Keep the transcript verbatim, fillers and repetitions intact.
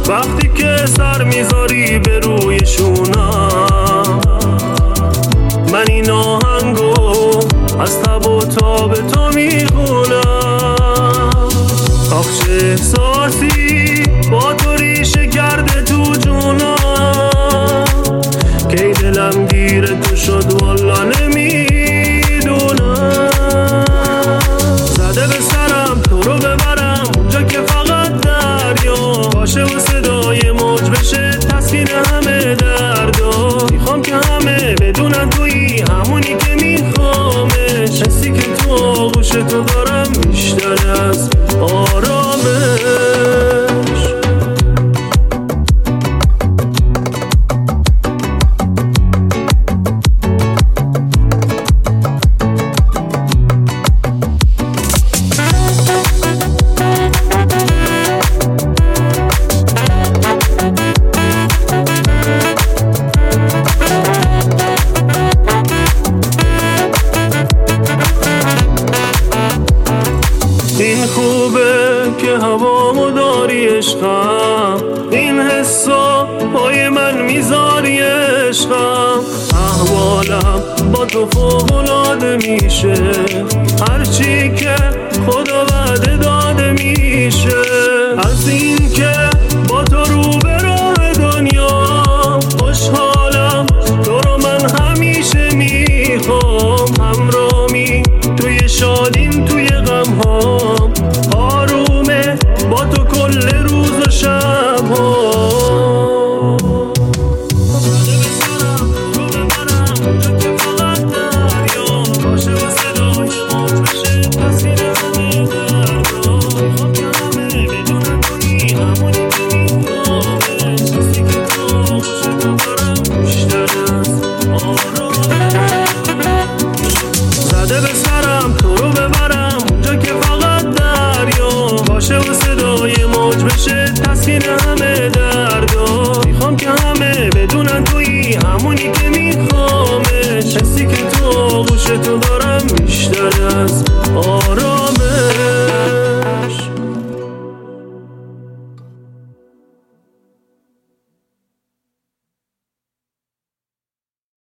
وقتی که سر میذاری به روی شونم، من این آهنگو از تب و تاب تو میخونم. آخ چه احساسی با تو ریشه کرده تو جونم، که دلم گیر تو شد والا نمیدونم. زده به سرم تو رو ببرم اونجا که فقط دریا باشه و صدای موج بشه تسکین همه دردا. میخوام که همه بدونن تویی همونی که میخوامش، حسی که تو آغوش تو دارم بیشتر از آرامش. این خوبه که هوامو داری عشقم، این حسا پای من میذاری عشقم. احوالم با تو فوق‌العاده میشه، هرچی که خدا وعده داده میشه. از این که با تو رو به راه دنیا خوشحالم، تو رو من همیشه میخوام. همرامی توی شادیم توی غمهام، آرومه با تو کل روز و شب ها. زده به سرم تو رو ببرم اونجا که فقط دریا باشه و صدای موج بشه تسکین همه دردا. میخوام که همه بدونن تویی همونی که میخوامش، حسی که تو آغوش تو دارم بیشتر از آرام.